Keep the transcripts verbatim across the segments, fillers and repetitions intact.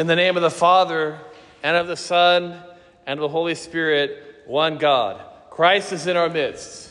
In the name of the Father, and of the Son, and of the Holy Spirit, one God. Christ is in our midst.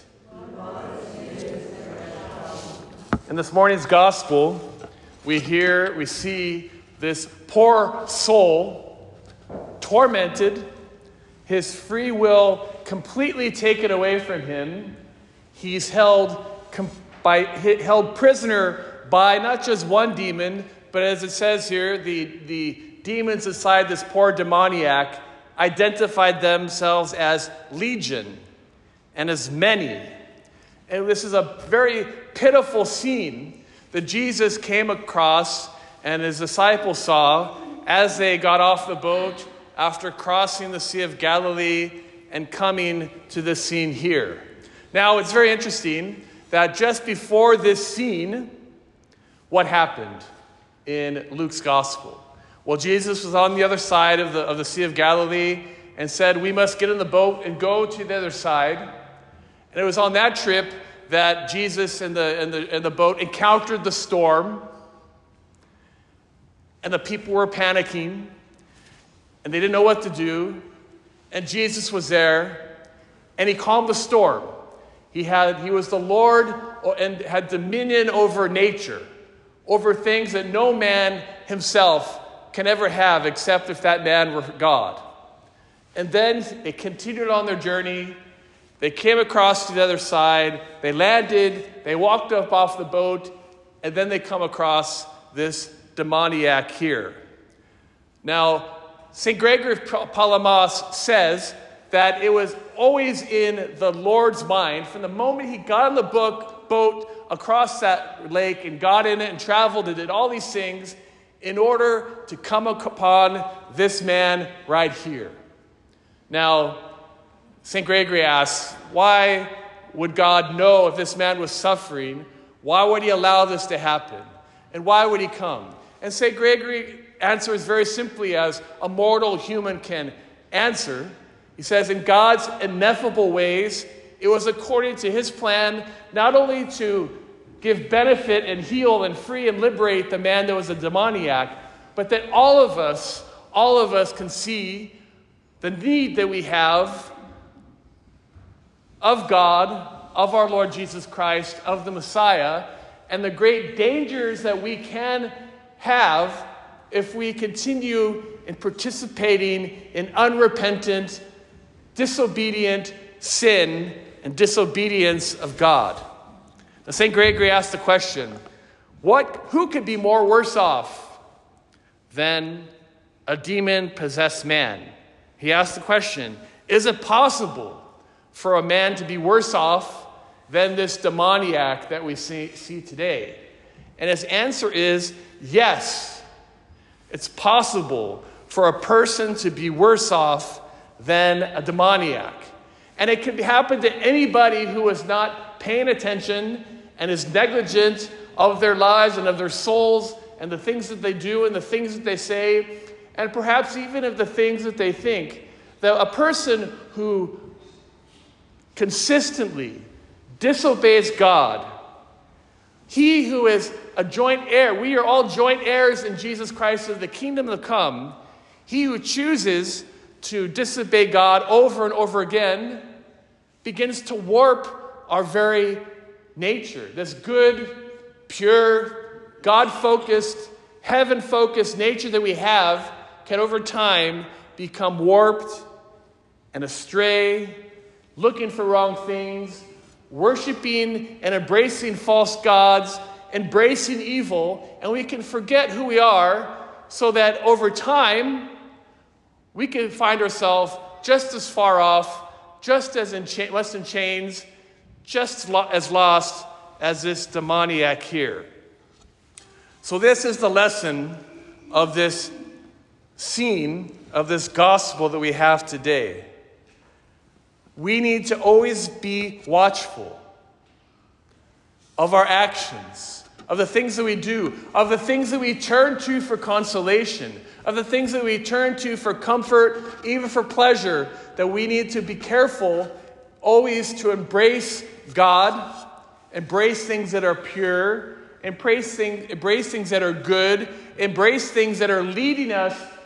In this morning's gospel, we hear, we see this poor soul tormented, his free will completely taken away from him. He's held com- by held prisoner by not just one demon, but as it says here, the, the demons inside this poor demoniac identified themselves as legion and as many. And this is a very pitiful scene that Jesus came across and his disciples saw as they got off the boat after crossing the Sea of Galilee and coming to this scene here. Now, it's very interesting that just before this scene, what happened in Luke's gospel? Well, Jesus was on the other side of the, of the Sea of Galilee and said, we must get in the boat and go to the other side. And it was on that trip that Jesus and the, and the, and the boat encountered the storm. And the people were panicking. And they didn't know what to do. And Jesus was there. And he calmed the storm. He had he was the Lord and had dominion over nature, over things that no man himself can ever have except if that man were God. And then they continued on their journey. They came across to the other side. They landed. They walked up off the boat. And then they come across this demoniac here. Now, Saint Gregory of Palamas says that it was always in the Lord's mind from the moment he got on the book, boat across that lake and got in it and traveled and did all these things in order to come upon this man right here. Now, Saint Gregory asks, why would God know if this man was suffering? Why would he allow this to happen? And why would he come? And Saint Gregory answers very simply as a mortal human can answer. He says, in God's ineffable ways, it was according to his plan not only to give benefit and heal and free and liberate the man that was a demoniac, but that all of us, all of us can see the need that we have of God, of our Lord Jesus Christ, of the Messiah, and the great dangers that we can have if we continue in participating in unrepentant, disobedient sin and disobedience of God. Now, Saint Gregory asked the question, what, who could be more worse off than a demon-possessed man? He asked the question, is it possible for a man to be worse off than this demoniac that we see, see today? And his answer is yes. It's possible for a person to be worse off than a demoniac. And it can happen to anybody who is not paying attention and is negligent of their lives and of their souls and the things that they do and the things that they say, and perhaps even of the things that they think. That a person who consistently disobeys God, he who is a joint heir, we are all joint heirs in Jesus Christ of the kingdom to come, he who chooses to disobey God over and over again begins to warp our very nature. This good, pure, God-focused, heaven-focused nature that we have can over time become warped and astray, looking for wrong things, worshiping and embracing false gods, embracing evil, and we can forget who we are so that over time we can find ourselves just as far off, just as in cha- less in chains, just lo- as lost as this demoniac here. So this is the lesson of this scene, of this gospel that we have today. We need to always be watchful of our actions, of the things that we do, of the things that we turn to for consolation, of the things that we turn to for comfort, even for pleasure, that we need to be careful always to embrace God, embrace things that are pure, embrace things, embrace things that are good, embrace things that are leading us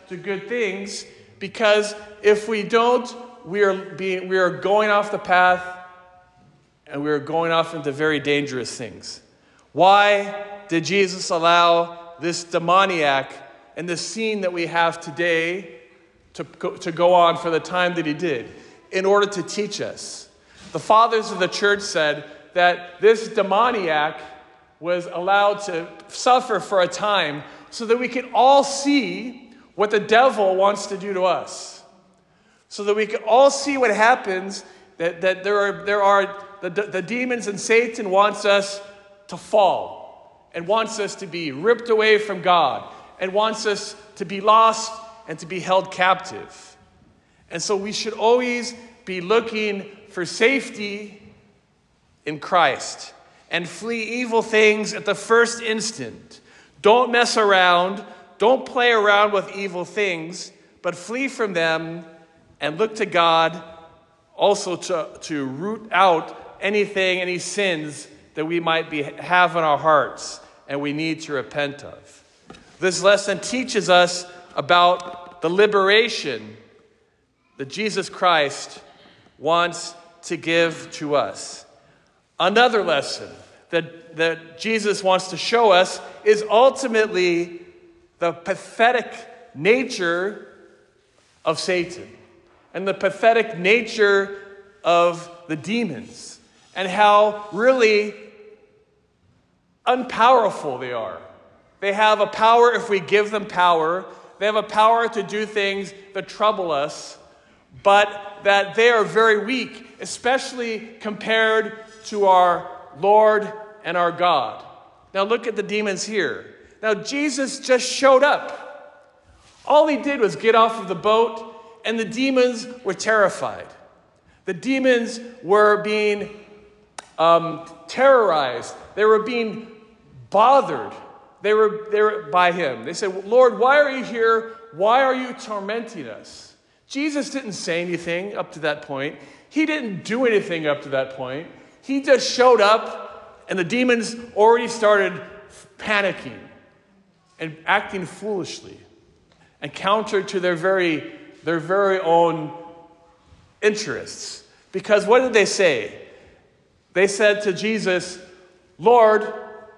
to good things, because if we don't, we are being we are going off the path, and we are going off into very dangerous things. Why did Jesus allow this demoniac and the scene that we have today to go, to go on for the time that he did? In order to teach us. The fathers of the church said that this demoniac was allowed to suffer for a time so that we can all see what the devil wants to do to us. So that we can all see what happens, that, that there are, there are the, the demons, and Satan wants us to fall and wants us to be ripped away from God and wants us to be lost and to be held captive. And so we should always be looking for safety in Christ and flee evil things at the first instant. Don't mess around. Don't play around with evil things, but flee from them and look to God also to, to root out anything, any sins that we might be, have in our hearts and we need to repent of. This lesson teaches us about the liberation that Jesus Christ wants to give to us. Another lesson that, that Jesus wants to show us is ultimately the pathetic nature of Satan and the pathetic nature of the demons and how really unpowerful they are. They have a power if we give them power. They have a power to do things that trouble us, but that they are very weak, especially compared to our Lord and our God. Now look at the demons here. Now Jesus just showed up. All he did was get off of the boat, and the demons were terrified. The demons were being um, terrorized. They were being bothered. They were, they were by him. They said, Lord, why are you here? Why are you tormenting us? Jesus didn't say anything up to that point. He didn't do anything up to that point. He just showed up, and the demons already started panicking and acting foolishly and counter to their very, their very own interests. Because what did they say? They said to Jesus, Lord,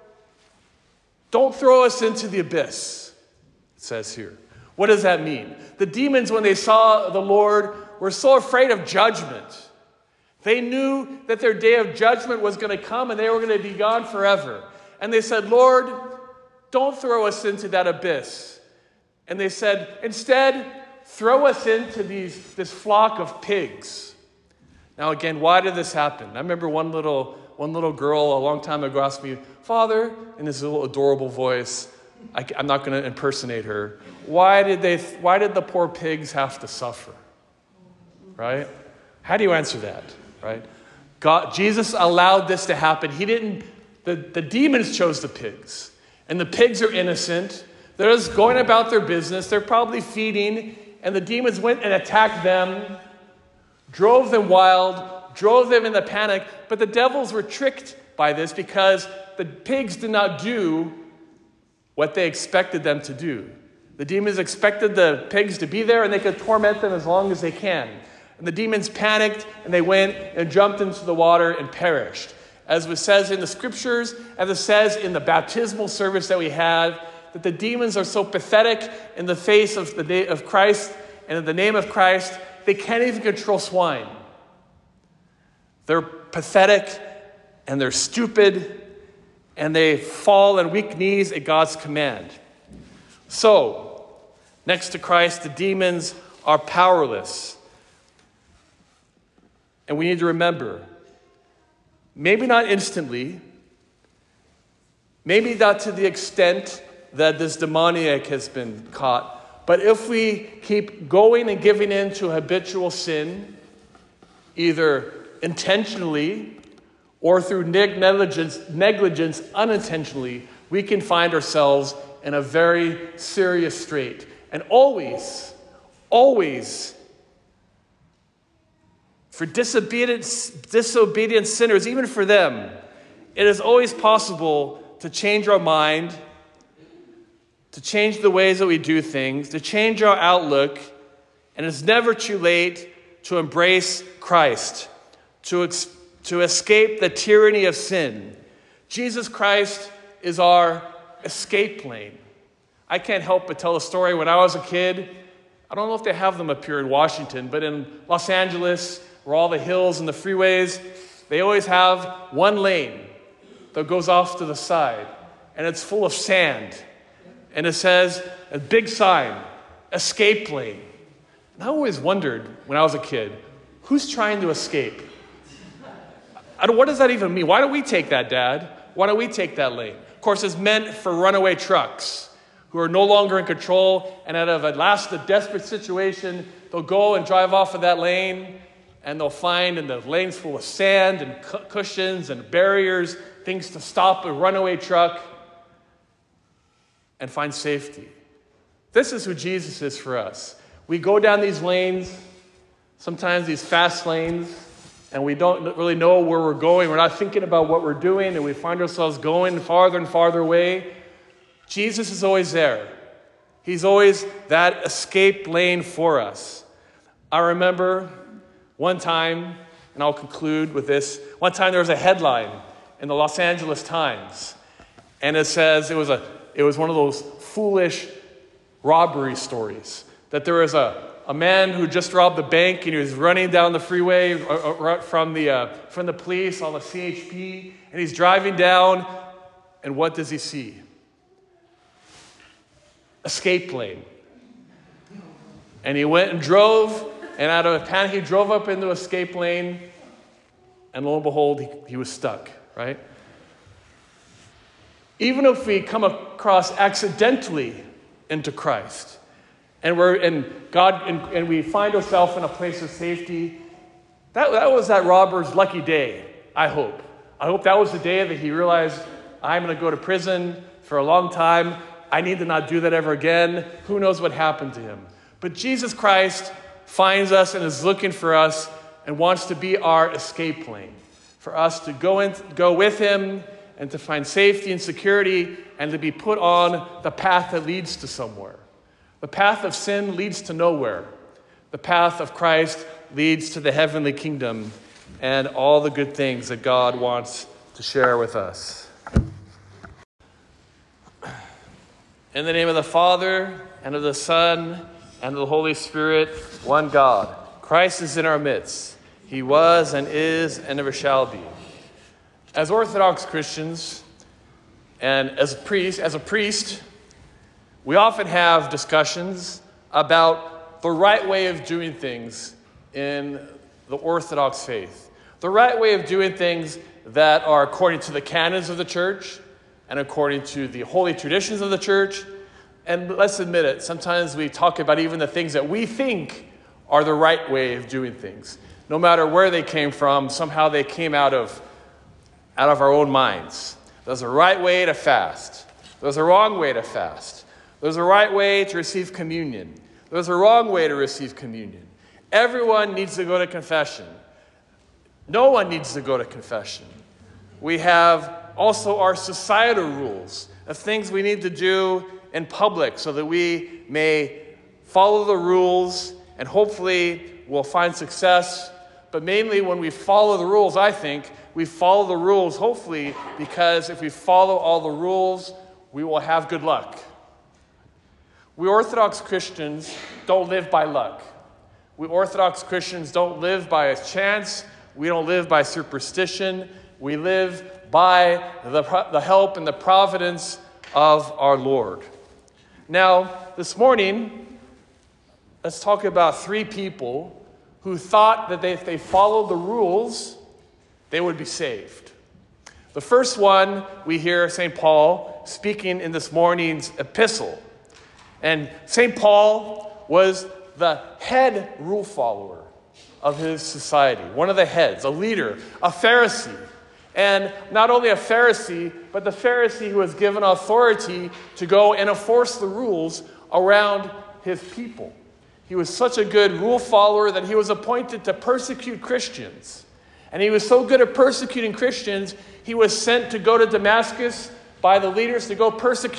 don't throw us into the abyss, it says here. What does that mean? The demons, when they saw the Lord, were so afraid of judgment. They knew that their day of judgment was going to come and they were going to be gone forever. And they said, Lord, don't throw us into that abyss. And they said, instead, throw us into these, this flock of pigs. Now again, why did this happen? I remember one little, one little girl a long time ago asked me, Father, in this little adorable voice, I, I'm not going to impersonate her, why did they? Why did the poor pigs have to suffer? Right? How do you answer that? Right? God, Jesus allowed this to happen. He didn't. The, the demons chose the pigs, and the pigs are innocent. They're just going about their business. They're probably feeding, and the demons went and attacked them, drove them wild, drove them into panic. But the devils were tricked by this because the pigs did not do what they expected them to do. The demons expected the pigs to be there and they could torment them as long as they can. And the demons panicked and they went and jumped into the water and perished. As it says in the scriptures, as it says in the baptismal service that we had, that the demons are so pathetic in the face of the day of Christ and in the name of Christ, they can't even control swine. They're pathetic and they're stupid and they fall on weak knees at God's command. So, next to Christ, the demons are powerless. And we need to remember, maybe not instantly, maybe not to the extent that this demoniac has been caught, but if we keep going and giving in to habitual sin, either intentionally or through negligence, negligence unintentionally, we can find ourselves in a very serious strait. And always, always, for disobedient, disobedient sinners, even for them, it is always possible to change our mind, to change the ways that we do things, to change our outlook, and it's never too late to embrace Christ, to, ex- to escape the tyranny of sin. Jesus Christ is our escape lane. I can't help but tell a story. When I was a kid, I don't know if they have them up here in Washington, but in Los Angeles, where all the hills and the freeways, they always have one lane that goes off to the side, and it's full of sand. And it says, a big sign, escape lane. And I always wondered when I was a kid, who's trying to escape? I don't, what does that even mean? Why don't we take that, Dad? Why don't we take that lane? Of course, it's meant for runaway trucks who are no longer in control, and out of a last a desperate situation, they'll go and drive off of that lane, and they'll find in the lane's full of sand and cu- cushions and barriers, things to stop a runaway truck and find safety. This is who Jesus is for us. We go down these lanes, sometimes these fast lanes, and we don't really know where we're going. We're not thinking about what we're doing, and we find ourselves going farther and farther away. Jesus is always there. He's always that escape lane for us. I remember one time, and I'll conclude with this, one time there was a headline in the Los Angeles Times, and it says, it was a It was one of those foolish robbery stories. That there was a, a man who just robbed the bank, and he was running down the freeway from the, uh, from the police on the C H P, and he's driving down, and what does he see? Escape lane. And he went and drove, and out of a panic, he drove up into escape lane, and lo and behold, he, he was stuck, right? Even if we come across accidentally into Christ, and we're in God, and, and we find ourselves in a place of safety, that, that was that robber's lucky day, I hope. I hope that was the day that he realized, I'm going to go to prison for a long time. I need to not do that ever again. Who knows what happened to him? But Jesus Christ finds us and is looking for us and wants to be our escape lane, for us to go in, go with him, and to find safety and security, and to be put on the path that leads to somewhere. The path of sin leads to nowhere. The path of Christ leads to the heavenly kingdom and all the good things that God wants to share with us. In the name of the Father, and of the Son, and of the Holy Spirit, one God. Christ is in our midst. He was and is and never shall be. As Orthodox Christians, and as a priest, as a priest, we often have discussions about the right way of doing things in the Orthodox faith. The right way of doing things that are according to the canons of the church and according to the holy traditions of the church. And let's admit it, sometimes we talk about even the things that we think are the right way of doing things. No matter where they came from, somehow they came out of out of our own minds. There's a right way to fast. There's a wrong way to fast. There's a right way to receive communion. There's a wrong way to receive communion. Everyone needs to go to confession. No one needs to go to confession. We have also our societal rules of things we need to do in public so that we may follow the rules and hopefully we'll find success. But mainly when we follow the rules, I think, we follow the rules, hopefully, because if we follow all the rules, we will have good luck. We Orthodox Christians don't live by luck. We Orthodox Christians don't live by a chance. We don't live by superstition. We live by the, the help and the providence of our Lord. Now, this morning, let's talk about three people who thought that they, if they followed the rules, they would be saved. The first one, we hear Saint Paul speaking in this morning's epistle. And Saint Paul was the head rule follower of his society, one of the heads, a leader, a Pharisee. And not only a Pharisee, but the Pharisee who was given authority to go and enforce the rules around his people. He was such a good rule follower that he was appointed to persecute Christians. And he was so good at persecuting Christians, he was sent to go to Damascus by the leaders to go persecute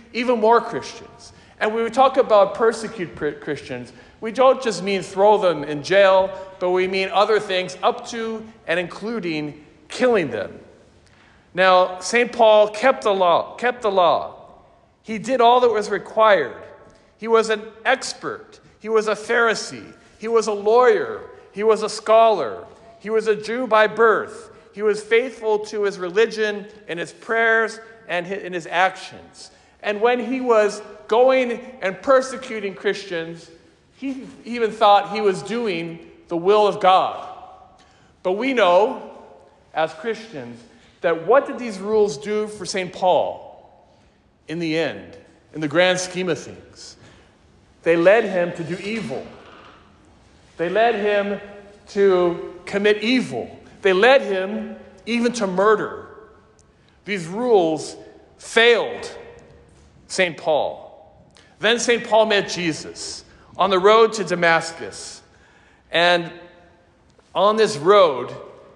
even more Christians. And when we talk about persecute Christians, we don't just mean throw them in jail, but we mean other things up to and including killing them. Now, Saint Paul kept the law, kept the law. He did all that was required. He was an expert. He was a Pharisee. He was a lawyer. He was a scholar. He was a Jew by birth. He was faithful to his religion in his prayers and in his actions. And when he was going and persecuting Christians, he even thought he was doing the will of God. But we know, as Christians, that what did these rules do for Saint Paul in the end, in the grand scheme of things? They led him to do evil. They led him to commit evil. They led him even to murder. These rules failed Saint Paul. Then Saint Paul met Jesus on the road to Damascus. And on this road,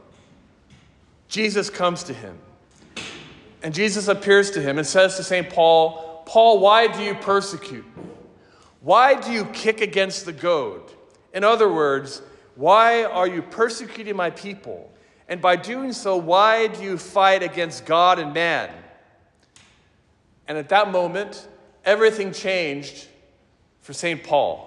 Jesus comes to him. And Jesus appears to him and says to Saint Paul, Paul, why do you persecute me? Why do you kick against the goad? In other words, why are you persecuting my people? And by doing so, why do you fight against God and man? And at that moment, everything changed for Saint Paul.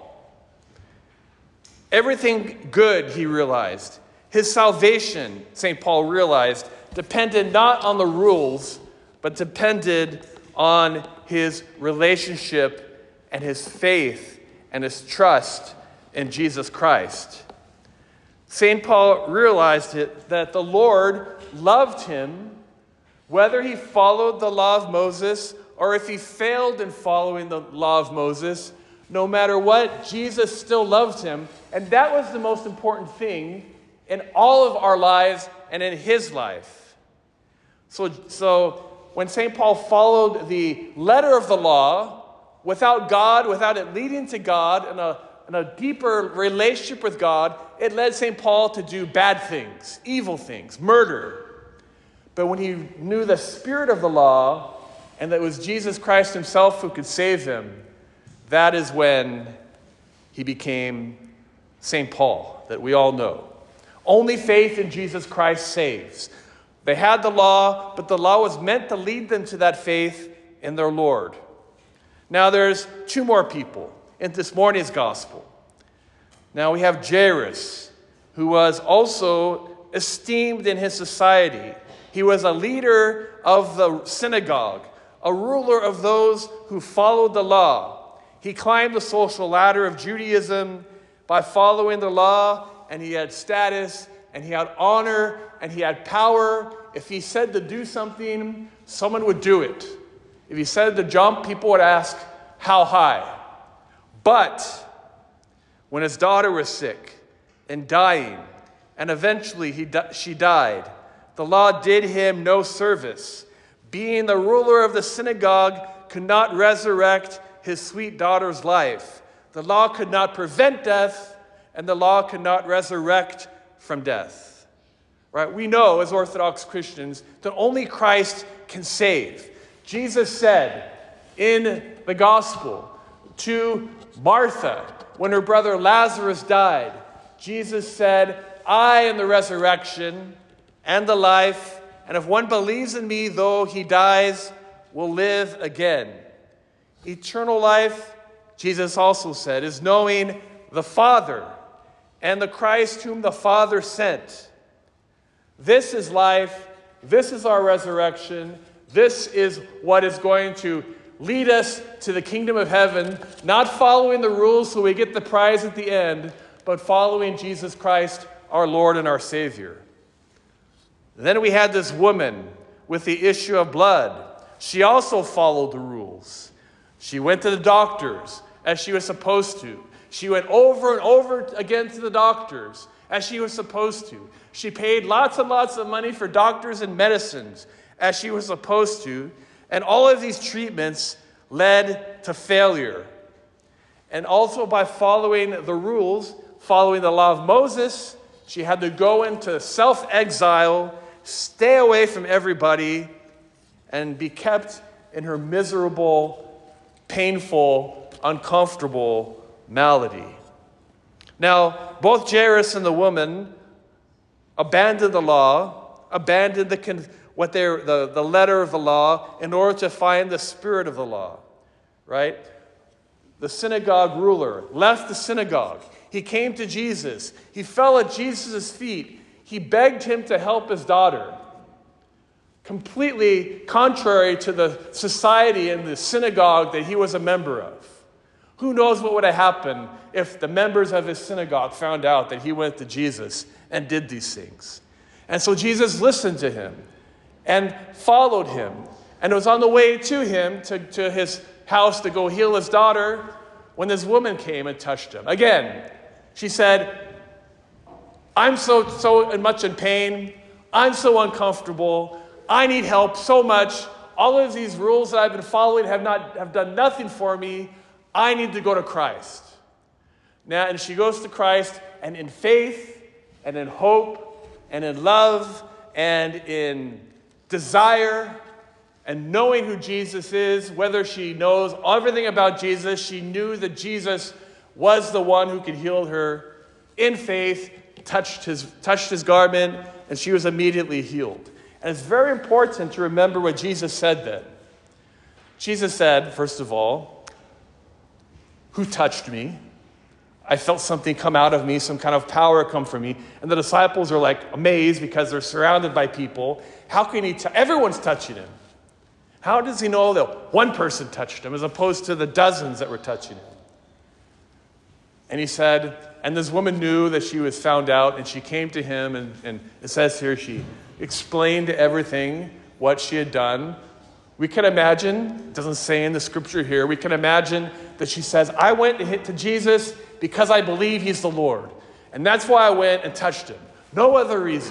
Everything good, he realized. His salvation, Saint Paul realized, depended not on the rules, but depended on his relationship and his faith and his trust in Jesus Christ. Saint Paul realized it, that the Lord loved him, whether he followed the law of Moses or if he failed in following the law of Moses. No matter what, Jesus still loved him. And that was the most important thing in all of our lives and in his life. So, so when Saint Paul followed the letter of the law, without God, without it leading to God and a, and a deeper relationship with God, it led Saint Paul to do bad things, evil things, murder. But when he knew the spirit of the law and that it was Jesus Christ himself who could save him, that is when he became Saint Paul, that we all know. Only faith in Jesus Christ saves. They had the law, but the law was meant to lead them to that faith in their Lord. Now there's two more people in this morning's gospel. Now we have Jairus, who was also esteemed in his society. He was a leader of the synagogue, a ruler of those who followed the law. He climbed the social ladder of Judaism by following the law, and he had status, and he had honor, and he had power. If he said to do something, someone would do it. If he said to jump, people would ask, how high? But when his daughter was sick and dying, and eventually he di- she died, the law did him no service. Being the ruler of the synagogue could not resurrect his sweet daughter's life. The law could not prevent death, and the law could not resurrect from death. Right? We know as Orthodox Christians that only Christ can save. Jesus said in the gospel to Martha, when her brother Lazarus died, Jesus said, I am the resurrection and the life, and if one believes in me, though he dies, will live again. Eternal life, Jesus also said, is knowing the Father and the Christ whom the Father sent. This is life. This is our resurrection. This is what is going to lead us to the kingdom of heaven, not following the rules so we get the prize at the end, but following Jesus Christ, our Lord and our Savior. Then we had this woman with the issue of blood. She also followed the rules. She went to the doctors as she was supposed to. She went over and over again to the doctors as she was supposed to. She paid lots and lots of money for doctors and medicines as she was supposed to. And all of these treatments led to failure. And also by following the rules, following the law of Moses, she had to go into self-exile, stay away from everybody, and be kept in her miserable painful, uncomfortable malady. Now, both Jairus and the woman abandoned the law, abandoned the what they the, the letter of the law in order to find the spirit of the law, right? The synagogue ruler left the synagogue. He came to Jesus. He fell at Jesus' feet. He begged him to help his daughter. Completely contrary to the society and the synagogue that he was a member of. Who knows what would have happened if the members of his synagogue found out that he went to Jesus and did these things. And so Jesus listened to him and followed him and was on the way to him, to, to his house to go heal his daughter, when this woman came and touched him. Again, she said, I'm so, so much in pain. I'm so uncomfortable. I need help so much. All of these rules that I've been following have not have done nothing for me. I need to go to Christ. Now, and she goes to Christ, and in faith, and in hope, and in love, and in desire, and knowing who Jesus is, whether she knows everything about Jesus, she knew that Jesus was the one who could heal her. In faith, touched his, touched his garment, and she was immediately healed. And it's very important to remember what Jesus said then. Jesus said, first of all, who touched me? I felt something come out of me, some kind of power come from me. And the disciples are like amazed because they're surrounded by people. How can he touch? Everyone's touching him. How does he know that one person touched him as opposed to the dozens that were touching him? And he said, and this woman knew that she was found out, and she came to him, and, and it says here she explained everything, what she had done. We can imagine, it doesn't say in the scripture here, we can imagine that she says, I went to, hit to Jesus because I believe he's the Lord. And that's why I went and touched him. No other reason.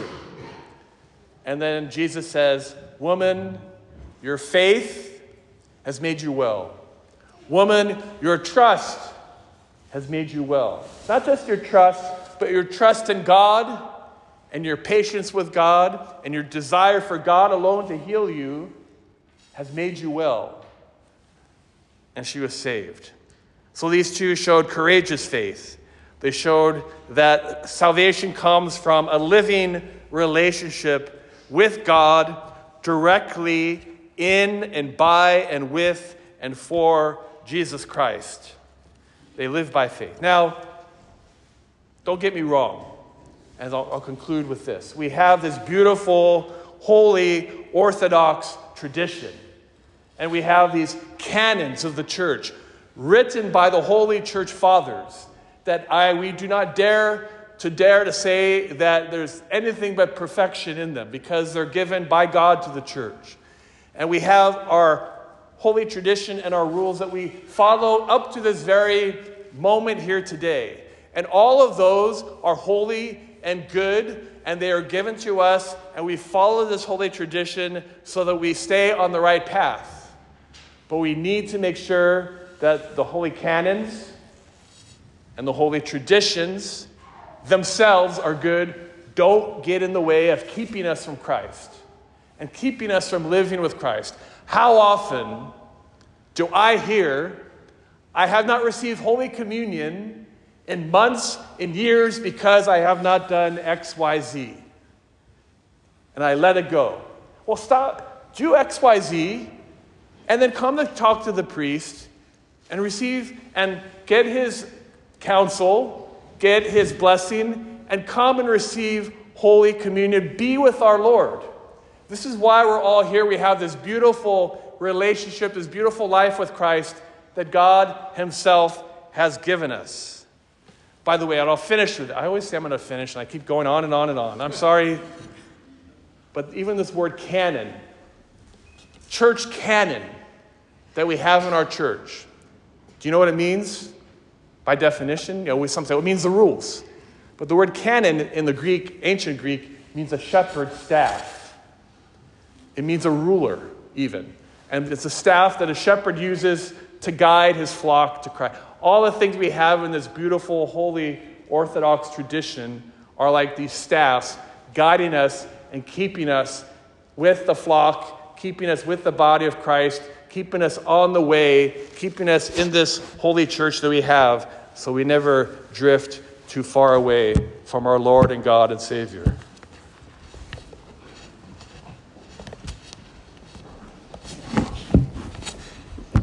And then Jesus says, woman, your faith has made you well. Woman, your trust has made you well. Not just your trust, but your trust in God and your patience with God and your desire for God alone to heal you has made you well. And she was saved. So these two showed courageous faith. They showed that salvation comes from a living relationship with God directly in and by and with and for Jesus Christ. They live by faith. Now, don't get me wrong, and I'll, I'll conclude with this. We have this beautiful, holy, Orthodox tradition. And we have these canons of the church written by the Holy Church Fathers that I we do not dare to dare to say that there's anything but perfection in them because they're given by God to the church. And we have our holy tradition and our rules that we follow up to this very moment here today. And all of those are holy and good, and they are given to us, and we follow this holy tradition so that we stay on the right path. But we need to make sure that the holy canons and the holy traditions themselves are good. Don't get in the way of keeping us from Christ and keeping us from living with Christ. How often do I hear, I have not received Holy Communion in months, in years, because I have not done X, Y, Z. And I let it go. Well, stop, do X, Y, Z, and then come to talk to the priest and receive and get his counsel, get his blessing, and come and receive Holy Communion. Be with our Lord. This is why we're all here. We have this beautiful relationship, this beautiful life with Christ that God himself has given us. By the way, and I'll finish with it. I always say I'm going to finish, and I keep going on and on and on. I'm sorry. But even this word canon, church canon that we have in our church, do you know what it means? By definition, you know, we some say, well, it means the rules. But the word canon in the Greek, ancient Greek, means a shepherd's staff. It means a ruler, even. And it's a staff that a shepherd uses to guide his flock to Christ. All the things we have in this beautiful, holy, Orthodox tradition are like these staffs guiding us and keeping us with the flock, keeping us with the body of Christ, keeping us on the way, keeping us in this holy church that we have, so we never drift too far away from our Lord and God and Savior.